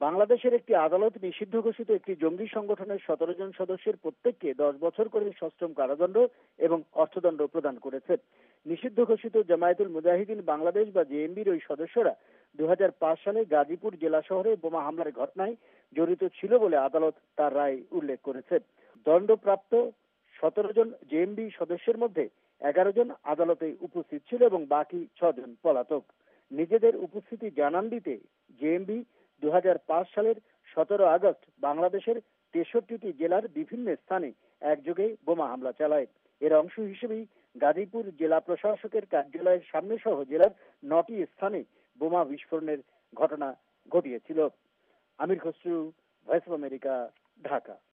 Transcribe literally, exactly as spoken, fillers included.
বাংলাদেশের একটি আদালত নিষিদ্ধ ঘোষিত একটি জঙ্গি সংগঠনের সতেরো জন সদস্যের প্রত্যেককে দশ বছর করে সশ্রম কারাদণ্ড এবং অর্থদণ্ড প্রদান করেছে। নিষিদ্ধ ঘোষিত জামায়াতুল মুজাহিদিন বাংলাদেশ বা জেএমবির ওই সদস্যরা দু হাজার পাঁচ সালে গাজীপুর জেলা শহরে বোমা হামলার ঘটনায় জড়িত ছিল বলে আদালত তার রায় উল্লেখ করেছে। দণ্ডপ্রাপ্ত সতেরো জন জেএমবি সদস্যের মধ্যে এগারো জন আদালতে উপস্থিত ছিল এবং বাকি ছজন পলাতক। নিজেদের উপস্থিতি জানান দিতে জেএমবি দু হাজার পাঁচ সালের সতেরো আগস্ট বাংলাদেশের তেষট্টিটি জেলার বিভিন্ন স্থানে একযোগে বোমা হামলা চালায়। এর অংশ হিসেবেই গাজীপুর জেলা প্রশাসকের কার্যালয়ের সামনে সহ জেলার নটি স্থানে বোমা বিস্ফোরণের ঘটনা ঘটিয়েছিল। Amir Khasru, voice of America, Dhaka.